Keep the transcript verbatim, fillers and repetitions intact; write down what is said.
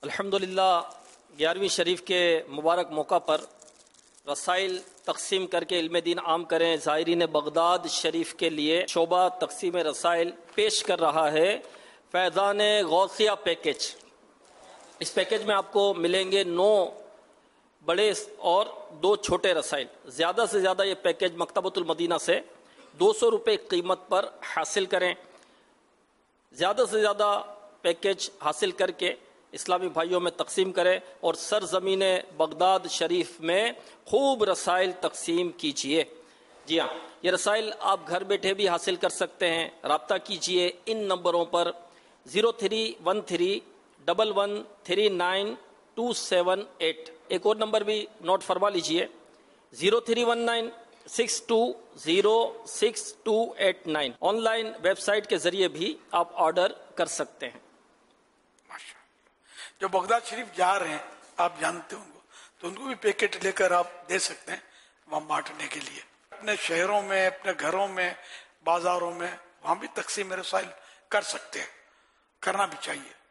الحمدللہ گیارہویں شریف کے مبارک موقع پر رسائل تقسیم کر کے علم دین عام کریں زائرین بغداد شریف کے لیے شعبہ تقسیم رسائل پیش کر رہا ہے فیضان غوثیہ پیکج۔ اس پیکج میں آپ کو ملیں گے نو بڑے اور دو چھوٹے رسائل۔ زیادہ سے زیادہ یہ پیکج مکتبۃ المدینہ سے دو سو روپے قیمت پر حاصل کریں۔ زیادہ سے زیادہ پیکج حاصل کر کے اسلامی بھائیوں میں تقسیم کریں اور سرزمین بغداد شریف میں خوب رسائل تقسیم کیجئے۔ جی ہاں، یہ رسائل آپ گھر بیٹھے بھی حاصل کر سکتے ہیں۔ رابطہ کیجئے ان نمبروں پر zero three one three double one three nine two seven eight. ایک اور نمبر بھی نوٹ فرما لیجئے، zero three one nine six two zero six two eight nine. Online website کے ذریعے بھی آپ آرڈر کر سکتے ہیں۔ جو بغداد شریف جا رہے ہیں آپ جانتے ہوں گے تو ان کو بھی پیکٹ لے کر آپ دے سکتے ہیں وہاں بانٹنے کے لیے۔ اپنے شہروں میں، اپنے گھروں میں، بازاروں میں وہاں بھی تقسیم رسائل کر سکتے ہیں، کرنا بھی چاہیے۔